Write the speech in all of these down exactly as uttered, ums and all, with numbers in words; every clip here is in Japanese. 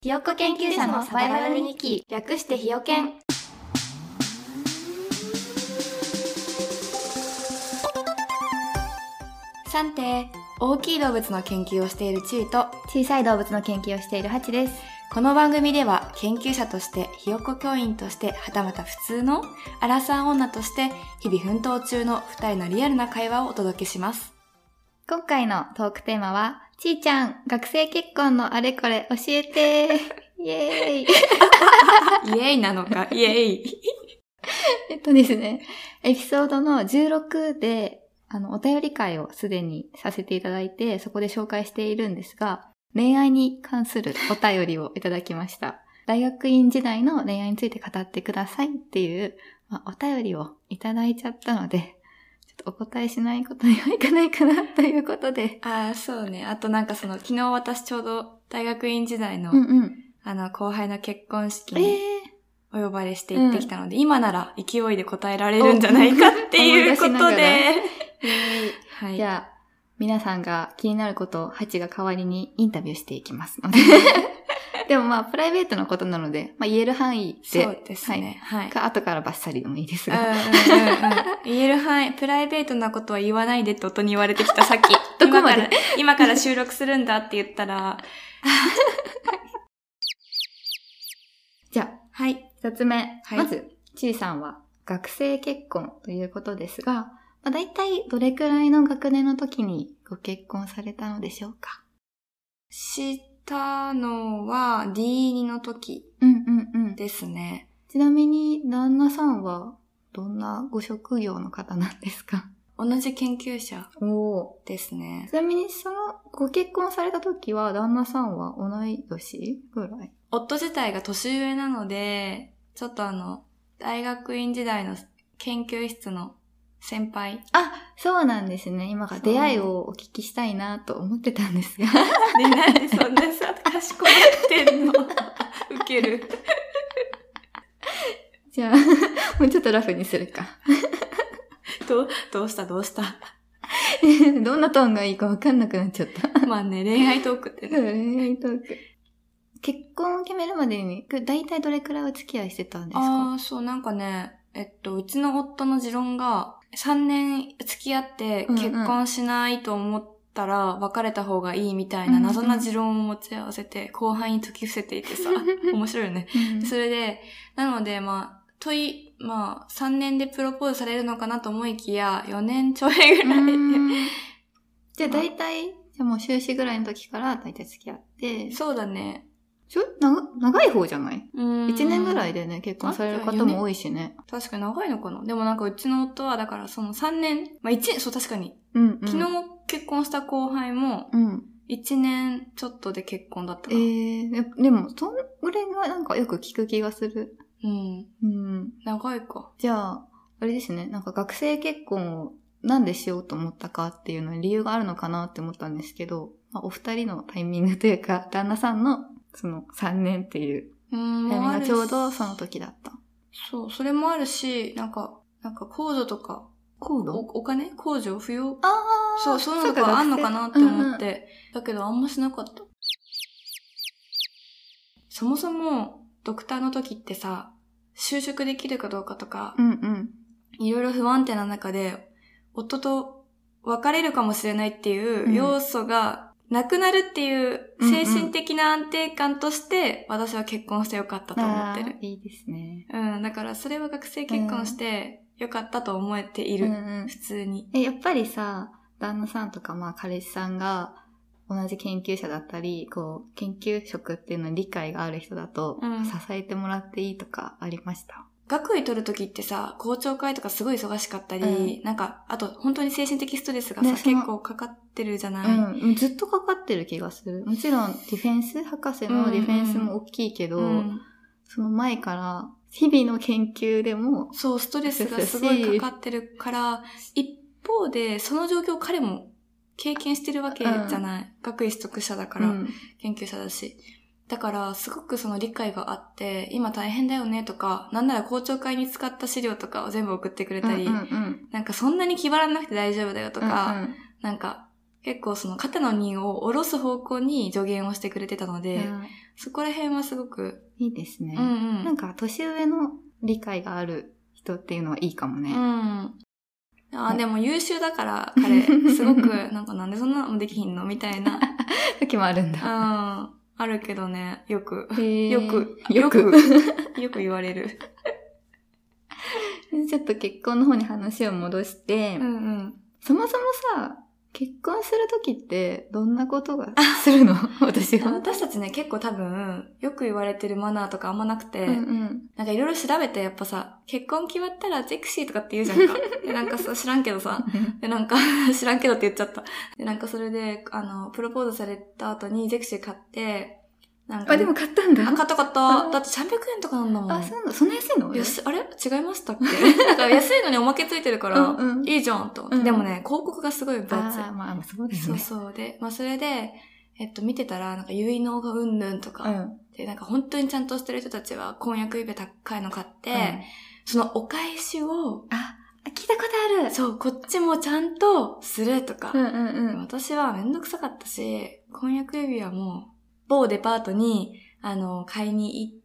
ひよっこ研究者のサバイバル日記、略してひよけん。さんて、大きい動物の研究をしているちいと、 小さい動物の研究をしているハチです。 この番組では研究者としてひよっこ教員としてはたまた普通のアラサー女として日々奮闘中のふたりのリアルな会話をお届けします。 今回のトークテーマは、ちーちゃん、学生結婚のあれこれ教えてイエーイイエーイなのか、イエーイえっとですね、エピソードのじゅうろくで、あの、お便り会をすでにさせていただいて、そこで紹介しているんですが、恋愛に関するお便りをいただきました。大学院時代の恋愛について語ってくださいっていう、まあ、お便りをいただいちゃったので、ちょっとお答えしないことにはいかないかなということで。 ああ、そうね。あとなんかその、昨日私ちょうど大学院時代の、 うんうん、 あの、後輩の結婚式にお呼ばれして行ってきたので、えーうん、今なら勢いで答えられるんじゃないかっていうことで。 えーはい、じゃあ、皆さんが気になることをハチが代わりにインタビューしていきますので。でもまあ、プライベートなことなので、まあ言える範囲で。 そうですね。はい。 か、後からバッサリでもいいですが。 うんうんうんうん、言える範囲、プライベートなことは言わないでって夫に言われてきたさっき。 どこまで今から、今から収録するんだって言ったら。 じゃあ、 はい。 二つ目。 はい、 まず、ちーさんは学生結婚ということですが、まあ、大体どれくらいの学年の時にご結婚されたのでしょうか？ 知ったのは ディーツー の時ですね、 うんうんうん。ちなみに旦那さんはどんなご職業の方なんですか？ 同じ研究者ですね。 ちなみにそのご結婚された時は旦那さんは同い年ぐらい？ 夫自体が年上なので、ちょっとあの、大学院時代の研究室の先輩。 あ、そうなんですね。今から出会いをお聞きしたいなと思ってたんですが。 で、なんでそんなさ、かしこまってんのウケる。 じゃあ、もうちょっとラフにするか。 どう、どうしたどうしたどんなトーンがいいか分かんなくなっちゃった。 まあね、恋愛トークってね。 恋愛トーク。結婚を決めるまでに、だいたいどれくらいお付き合いしてたんですか？ ああ、そう、なんかね、えっと、うちの夫の持論が、さんねん付き合って結婚しないと思ったら別れた方がいいみたいな謎な持論を持ち合わせて後輩に解き伏せていてさ、面白いよね。それで、なのでまあ、問い、まあ、さんねんでプロポーズされるのかなと思いきや、よねんちょいぐらいで。 じゃあ大体、じゃあもう修士ぐらいの時から大体付き合って。 そうだね。 ちょ、な、長い方じゃない？いちねんぐらいでね、結婚される方も多いしね。 確かに長いのかな。でもなんかうちの夫はだからそのさんねん、まあいちねん、そう確かに。 うんうん、 昨日結婚した後輩も、いちねんちょっとで結婚だったな。 えー、でも、そんぐらいがなんかよく聞く気がする。 うん。 うん。 長いか。 じゃあ、あれですね、なんか学生結婚をなんでしようと思ったかっていうのに理由があるのかなって思ったんですけど、まあ、お二人のタイミングというか、旦那さんのそのさんねんっていうタイミングがちょうどその時だった。 そう、それもあるし、なんか、なんか控除とか、 控除？ お、お金控除不要？ ああ、 そう、そういうのがあんのかなって思って、うんうん、だけどあんましなかった。そもそも、ドクターの時ってさ、就職できるかどうかとか、 うんうん、 いろいろ不安定な中で、夫と別れるかもしれないっていう要素が、なくなるっていう精神的な安定感として私は結婚してよかったと思ってる。 いいですね。 うん、だからそれは学生結婚してよかったと思えている。うんうん、普通に。 え、やっぱりさ、旦那さんとかまあ彼氏さんが同じ研究者だったり、こう、研究職っていうのに理解がある人だと、うん、支えてもらっていいとかありました？ 学位取るときってさ、校長会とかすごい忙しかったり、うん、なんか、あと本当に精神的ストレスがさ、ね、結構かかってるじゃない、 うん、ずっとかかってる気がする。もちろんディフェンス、博士のディフェンスも大きいけど、うんうん、その前から日々の研究でも、 そう、ストレスがすごいかかってるから、一方でその状況を彼も経験してるわけじゃない、うん、学位取得者だから、うん、研究者だし。だから、すごくその理解があって、今大変だよねとか、なんなら公聴会に使った資料とかを全部送ってくれたり、うんうんうん、なんかそんなに気張らなくて大丈夫だよとか、うんうん、なんか、 結構その肩の荷を下ろす方向に助言をしてくれてたので、そこら辺はすごくいいですね。 うんうん、 なんか年上の理解がある人っていうのはいいかもね。 うん。あ、でも優秀だから彼、すごくなんかなんでそんなのできひんのみたいな。 時もあるんだ。 うん。あるけどね、よく、 よく、 よく、 よく言われる。 ちょっと結婚の方に話を戻して、 うんうん、 そもそもさ、結婚するときってどんなことがするの私は。 私たちね、結構多分、よく言われてるマナーとかあんまなくて、 うんうん、 なんかいろいろ調べてやっぱさ、結婚決まったらゼクシーとかって言うじゃんか。で、なんかさ、知らんけどさ、で、なんか知らんけどって言っちゃった。で、なんかそれで、あの、プロポーズされた後にゼクシー買って、 なんか、ね、あ、でも買ったんだ。 あ、買った買った。だってさんびゃくえんとかなんだもん。 あ、そうなの？そんな安いの？ 安い、あれ違いましたっけなんか安いのにおまけついてるから、うんうん、いいじゃんと、うん。でもね、広告がすごい分厚い。 あ、まあ、そうですね。 そうそう。で、まあそれで、えっと、見てたら、なんか結納がうんぬんとか、うん、で、なんか本当にちゃんとしてる人たちは婚約指輪高いの買って、うん、そのお返しを、 あ、聞いたことある。 そう、こっちもちゃんとするとか。 うんうんうん、 私はめんどくさかったし、婚約指輪も某デパートに、あの、買いに行って、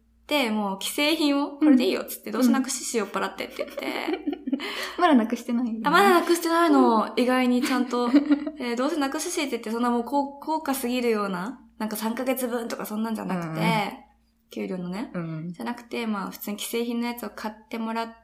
もう既製品を、これでいいよっつって、どうせなくししよっぱらってって言って。 うん、まだなくしてない、ね、 あ、まだなくしてないの。意外にちゃんと。えー、どうせなくししって言って、そんなもう高価すぎるような、なんかさんかげつぶんとかそんなんじゃなくて、うん、給料のね、うん。じゃなくて、まあ普通に既製品のやつを買ってもらって、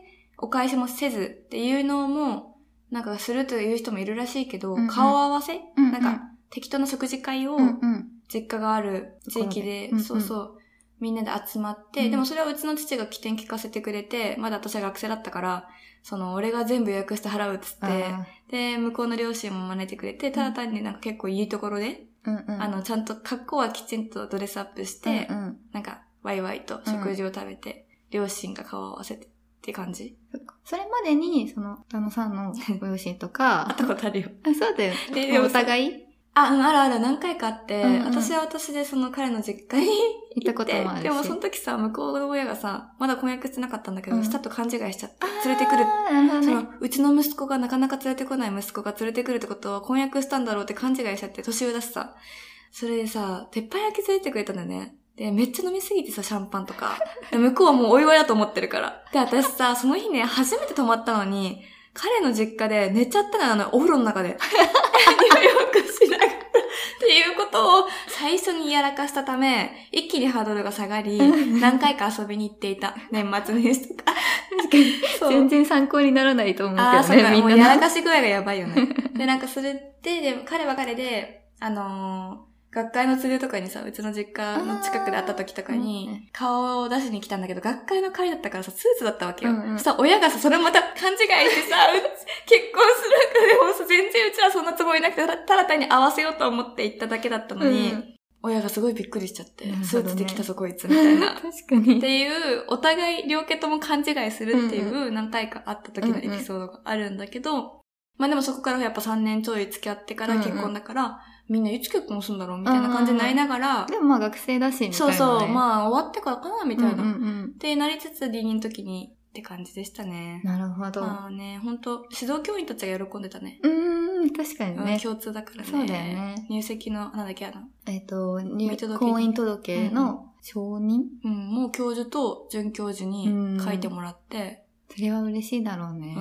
お返しもせずっていうのも、なんかするという人もいるらしいけど、うんうん、顔合わせ、うんうん、なんか適当な食事会を、うんうん実家がある地域で、うんうん、そうそう、みんなで集まって、うん、でもそれはうちの父が起点聞かせてくれて、まだ私は学生だったから、その、俺が全部予約して払うっつって、で、向こうの両親も招いてくれて、ただ単になんか結構いいところで、うんうん、あの、ちゃんと格好はきちんとドレスアップして、うんうん、なんか、ワイワイと食事を食べて、うん、両親が顔を合わせてって感じ。 それまでに、その、旦那さんのご両親とか、 会ったことあるよ。 あ、そうだよ。で、お互いあ、うん、あるある、何回かあって、うんうん、私は私でその彼の実家に行ったこともあるし。 でもその時さ、向こうの親がさ、まだ婚約してなかったんだけど、うん、したと勘違いしちゃって、連れてくる。 ね、 その、うちの息子がなかなか連れてこない息子が連れてくるってことは婚約したんだろうって勘違いしちゃって、年上だしさ。それでさ、鉄板焼き連れてくれたんだよね。で、めっちゃ飲みすぎてさ、シャンパンとか。で向こうはもうお祝いだと思ってるから。で、私さ、その日ね、初めて泊まったのに、彼の実家で寝ちゃったのよ、あの、お風呂の中で。入浴しながら。っていうことを最初にやらかしたため、一気にハードルが下がり、何回か遊びに行っていた。年末年始とか。 確かに。全然参考にならないと思うけどね。ああ、そうか。 みんなもうやらかし具合がやばいよね。で、なんかそれで、で、彼は彼で、あのー、学会の連れとかにさ、うちの実家の近くで会った時とかに、顔を出しに来たんだけど、学会の会だったからさ、スーツだったわけよ。うんうん、そしたら親がさ、それまた勘違いしてさ、結婚するからでもさ、全然うちはそんなつもりなくて、ただ単に合わせようと思って行っただけだったのに、うん、親がすごいびっくりしちゃって、ね、スーツで来たぞこいつ、みたいな。 確かに。 っていう、お互い両家とも勘違いするっていう何回かあった時のエピソードがあるんだけど、うんうん、まあでもそこからやっぱさんねんちょい付き合ってから結婚だから、うんうんみんないつ結婚するんだろうみたいな感じになりながら。 でもまあ学生だし、みたいな、ね。 そうそう。まあ終わってからかなみたいな。 うんうんうん、 ってなりつつ、離任の時にって感じでしたね。 なるほど。 まあね、本当指導教員たちが喜んでたね。 うーん、確かにね。 うん、共通だからね。 そうだよね。 入籍の、なんだっけあの。 えっ、ー、と、入婚姻届の承認、 うん、うん。もう教授と准教授に書いてもらって。 それは嬉しいだろうね。 うん。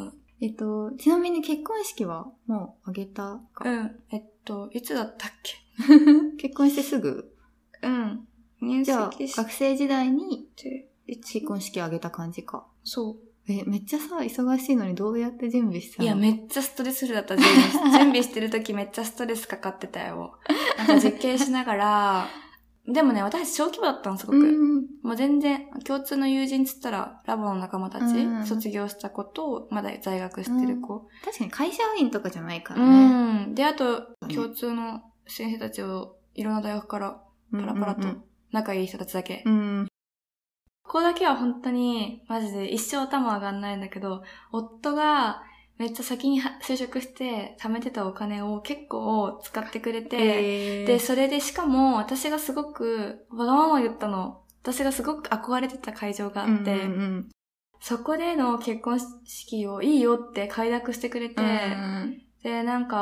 えっと、ちなみに結婚式はもうあげたか？ うん。えっと、いつだったっけ結婚してすぐ？ うん。入じゃあ、学生時代に結婚式あげた感じか。 そう。 え、めっちゃさ、忙しいのにどうやって準備したの？ いや、めっちゃストレスフルだった。準備準備してる時めっちゃストレスかかってたよ。なんか実験しながら、でもね、私小規模だったの、すごく。うん、もう全然、共通の友人つったら、ラボの仲間たち、うん、卒業した子と、まだ在学してる子、うん。 確かに会社員とかじゃないからね。 うん。で、あと、共通の先生たちを、いろんな大学からパラパラと仲いい人たちだけ。 うん。 ここだけは本当に、マジで一生頭上がんないんだけど、夫がめっちゃ先に就職して貯めてたお金を結構使ってくれて、で、それでしかも私がすごく、わがまま言ったの、私がすごく憧れてた会場があって、 うんうんうん、 そこでの結婚式をいいよって快諾してくれて、 うんうん、 で、なんか、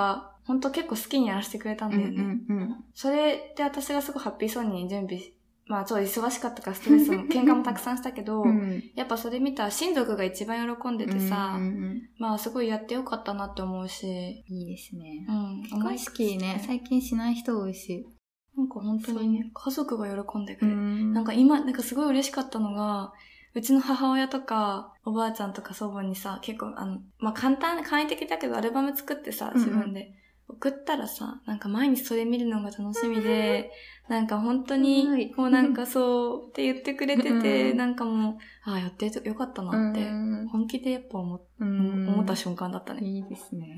本当結構好きにやらせてくれたんだよね。 うんうんうん、 それで私がすごいハッピーそうに準備、まあちょっと忙しかったからストレスも、喧嘩もたくさんしたけど、うん、やっぱそれ見たら親族が一番喜んでてさ、うんうん、まあすごいやってよかったなって思うし。 いいですね。 うん。 結婚式ね、最近しない人多いし。 なんか本当にね、家族が喜んでくれる。なんか今、なんかすごい嬉しかったのが、うちの母親とか、おばあちゃんとか祖母にさ、結構あの、まあ簡単、簡易的だけどアルバム作ってさ、自分で。うんうん送ったらさ、なんか毎日それ見るのが楽しみで、なんか本当に、もうなんかそうって言ってくれてて、なんかもう、ああ、やってよかったなって、本気でやっぱ思、思った瞬間だったね。 いいですね。 うん、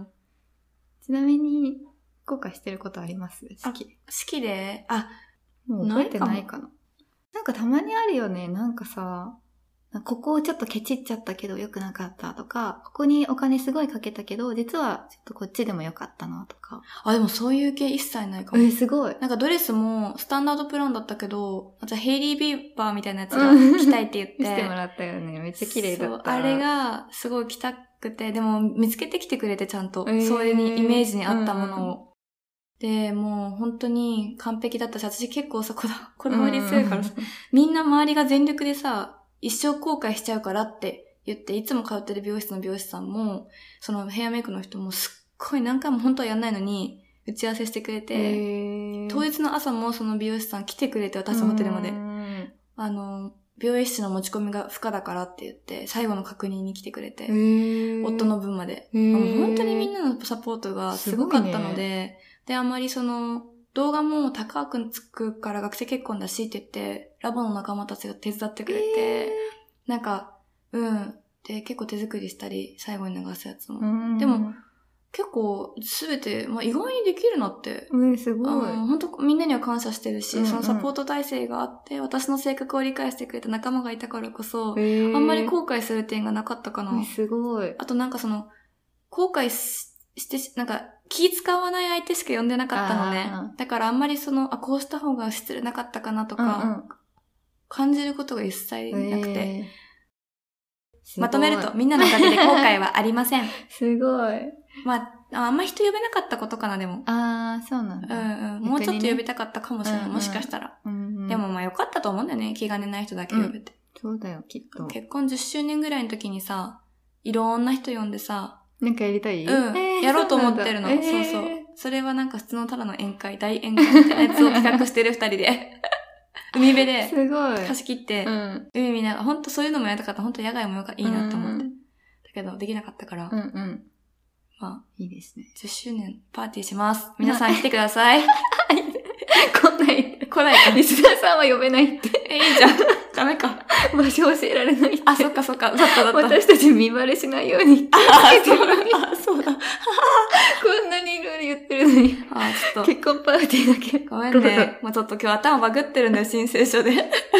ちなみに、後悔してることあります？式。 式で、あ、 もう覚えてないかな。なんかたまにあるよね、なんかさ、ここをちょっとケチっちゃったけど良くなかったとか、ここにお金すごいかけたけど、実はちょっとこっちでも良かったなとか。 あ、でもそういう系一切ないかも。 え、すごい。 なんかドレスもスタンダードプランだったけど、あとヘイリー・ビーバーみたいなやつが着たいって言って。 見せてもらったよね。めっちゃ綺麗だった。 そう、あれがすごい着たくて、でも見つけてきてくれてちゃんと、えー、そういうイメージに合ったものを。うん、で、もう本当に完璧だったし、私結構さ、こだ、こだわり強いからさ、みんな周りが全力でさ、一生後悔しちゃうからって言って、いつも通ってる美容室の美容師さんも、そのヘアメイクの人もすっごい何回も本当はやんないのに、打ち合わせしてくれて、当日の朝もその美容師さん来てくれて、私のホテルまで。あの、美容室の持ち込みが不可だからって言って、最後の確認に来てくれて、夫の分まで。本当にみんなのサポートがすごかったので、ね、で、あんまりその、動画も高くつくから学生結婚だしって言って、ラボの仲間たちが手伝ってくれて、なんか、うん。で、結構手作りしたり、最後に流すやつも。でも、結構、すべて、まあ、意外にできるなって。 うん、すごい。 本当みんなには感謝してるし、うんうん、そのサポート体制があって、私の性格を理解してくれた仲間がいたからこそ、あんまり後悔する点がなかったかな。 すごい。 あとなんかその、後悔し、して、なんか、気使わない相手しか呼んでなかったのね。だからあんまりその、あ、こうした方が失礼なかったかなとか、うんうん、感じることが一切なくて。まとめると、みんなのおかげで後悔はありません。 すごい。 まあ、あんま人呼べなかったことかな、でも。 ああ、そうなんだ。 うんうん。もうちょっと呼びたかったかもしれない。うんうん、もしかしたら、うんうん。でもまあよかったと思うんだよね。気兼ねない人だけ呼べて。 うん、そうだよ、きっと。 結婚じゅっしゅうねんぐらいの時にさ、いろんな人呼んでさ、 なんかやりたい？ うん。えー、やろうと思ってるの。そうそう、えー、そうそう。それはなんか普通のただの宴会、大宴会みたいなやつを企画してる二人で。海辺で。 すごい。 貸し切って、うん、海見ながら、ほんとそういうのもやりたかった。ほんと野外もよかいいなと思って。うん、だけど、できなかったから。 うんうん。 まあ、 いいですね。 じゅっしゅうねんパーティーします。皆さん来てください。 来ない。 来ないか。 リスナーさんは呼べないって。 え、いいじゃん。ダメか。 場所教えられないって。 あ、そっかそっか。だっただった。 私たち見バレしないように。 ああ、そうだ。あ、そうだ。 こんなにいろいろ言ってるのに。 あ、ちょっと。 結婚パーティーだけ。 ごめんね。もうちょっと今日頭バグってるんだよ、申請書で。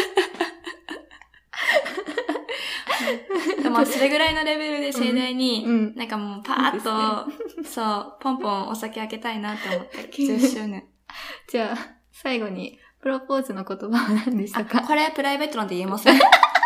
でも、それぐらいのレベルで盛大に、うん、なんかもうパーッと、ね、そう、ポンポンお酒開けたいなって思ってる。じゅっしゅうねん。 じゃあ、最後に、プロポーズの言葉は何でしたか？ これプライベートなんで言えません。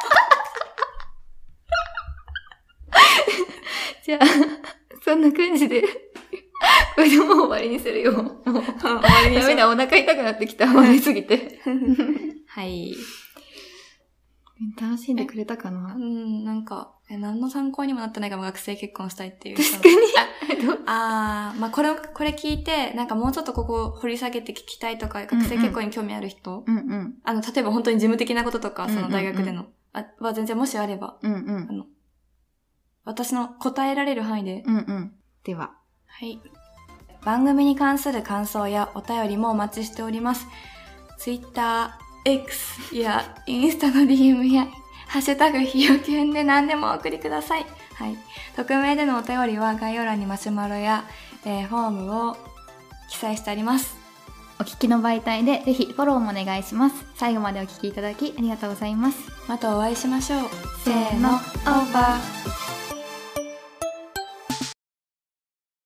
じゃあ、そんな感じで、これでもう終わりにするよ。もう終わりにしよう。ダメだ、お腹痛くなってきた。笑いすぎて。 はい。 楽しんでくれたかな？ うん、なんか、え、何の参考にもなってないかも、学生結婚したいっていう。 確かに。 ああ、まあ、これ、これ聞いて、なんかもうちょっとここ掘り下げて聞きたいとか、学生結婚に興味ある人、 うんうん、 あの、例えば本当に事務的なこととか、その大学での、うんうんうん、あは全然もしあれば、 うんうん、 あの、私の答えられる範囲で。 うんうん。では。 はい。番組に関する感想やお便りもお待ちしております。Twitter、X やインスタの ディーエム やハッシュタグひよきゅんで何でもお送りください。はい。匿名でのお便りは概要欄にマシュマロや、えー、フォームを記載してあります。 お聞きの媒体でぜひフォローもお願いします。最後までお聞きいただきありがとうございます。 またお会いしましょう。せーの、オーバー。